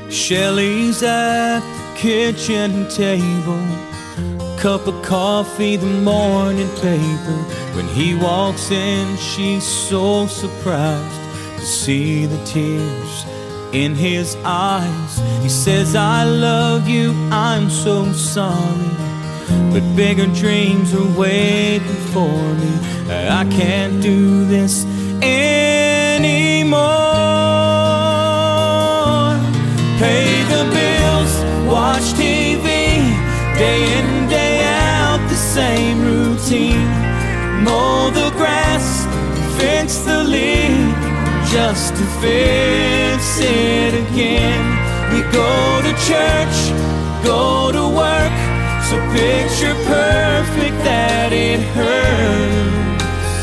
Shelley's at the kitchen table, cup of coffee, the morning paper. When he walks in, she's so surprised to see the tears in his eyes. He says, I love you, I'm so sorry, but bigger dreams are waiting for me. I can't do this anymore. Pay the bills, watch TV, day in, day out, the same routine. Mow the grass, fix the leak, just to fix it again. We go to church, go to work, so picture perfect that it hurts.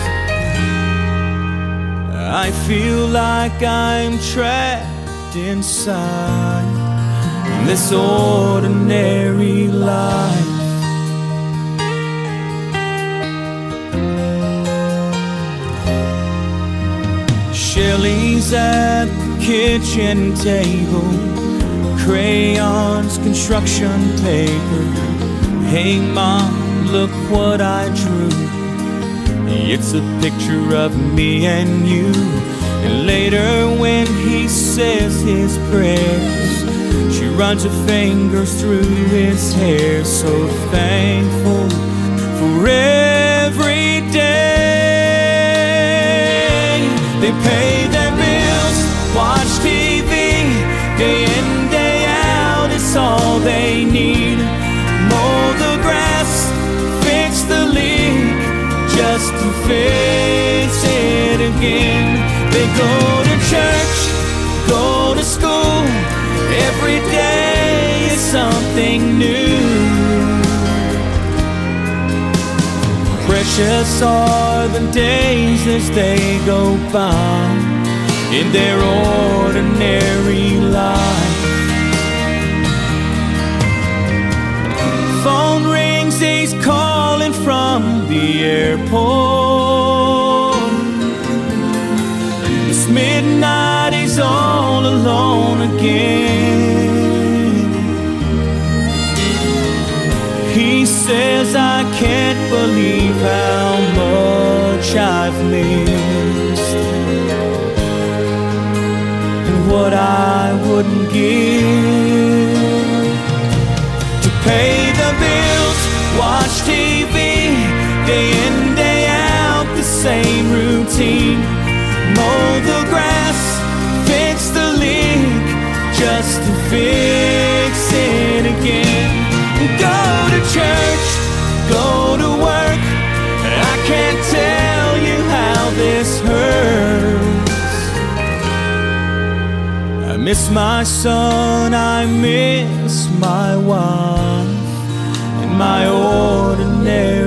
I feel like I'm trapped inside this ordinary life. Shelley's at the kitchen table, crayons, construction paper. Hey mom, look what I drew. It's a picture of me and you. And later when he says his prayers, she runs her fingers through his hair. So thankful for every day. They pay their bills, watch TV, day in, day out, it's all they need. Mow the grass, fix the leak, just to fix it again. They go to church, go to school, every day is something new. Precious are the days as they go by in their ordinary life. Phone rings, he's calling from the airport. It's midnight, he's all alone again. He says, I can't believe how much I've missed, and what I wouldn't give to pay the bills, watch TV, day in, day out, the same routine. Mow the grass, fix the leak, just to fix it again. Go to church, go to work, I can't tell you how this hurts. I miss my son, I miss my wife, and my ordinary